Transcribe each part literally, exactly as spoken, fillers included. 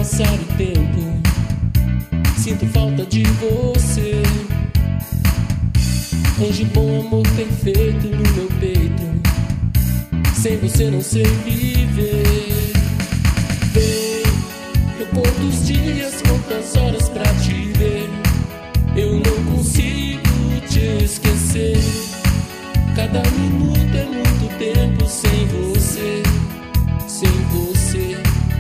passar o tempo, sinto falta de você. Anjo bom, amor perfeito no meu peito, sem você não sei viver. Vem, eu pôr dos dias, quantas horas pra te ver. Eu não consigo te esquecer. Cada minuto é muito tempo sem você, sem você.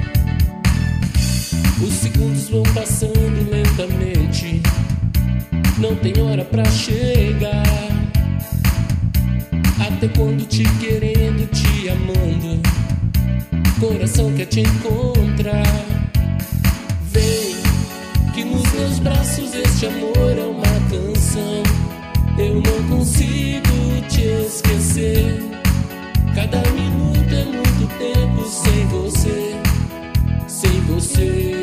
Os segundos vão passando lentamente, não tem hora pra chegar. Até quando te querendo, te amando, coração quer te encontrar. Vem, que nos meus braços este amor é uma canção. Eu não consigo te esquecer. Cada minuto é muito tempo sem você, sem você.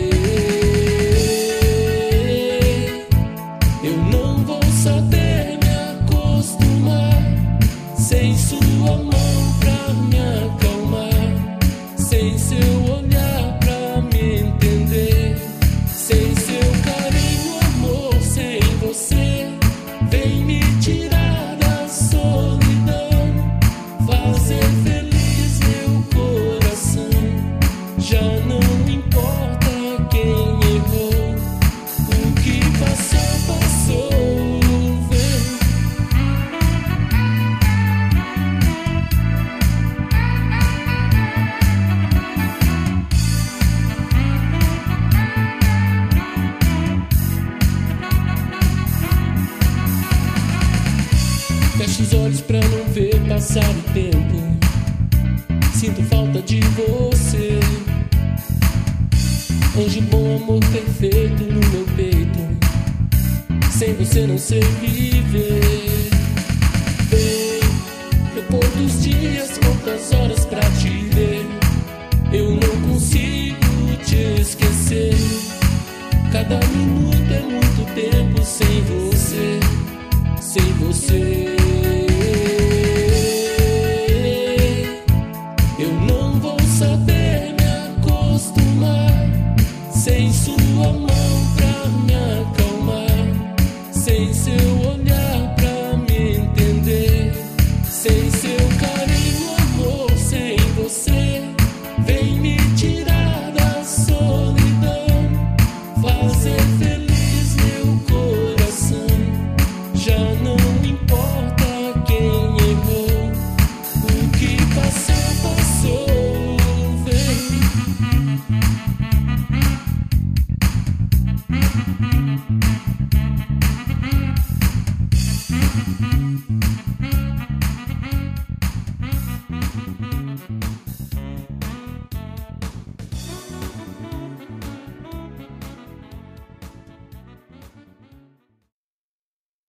Eu não vou saber me acostumar sem sua mão pra me acalmar, sem seu olhar pra me entender, sem seu carinho, amor, sem você. Vem me tirar da solidão, fazer feliz meu coração. Já não importa quem errou, o que passou, passou. Vem. Fecho os olhos pra não ver passar o tempo, sinto falta de você. Anjo bom, amor perfeito no meu peito, sem você não sei viver. Vem, eu pôr dos dias, quantas horas pra te ver. Eu não consigo te esquecer. Cada minuto é muito tempo sem você, sem você. Eu não vou saber me acostumar sem sua mão pra me acalmar, sem seu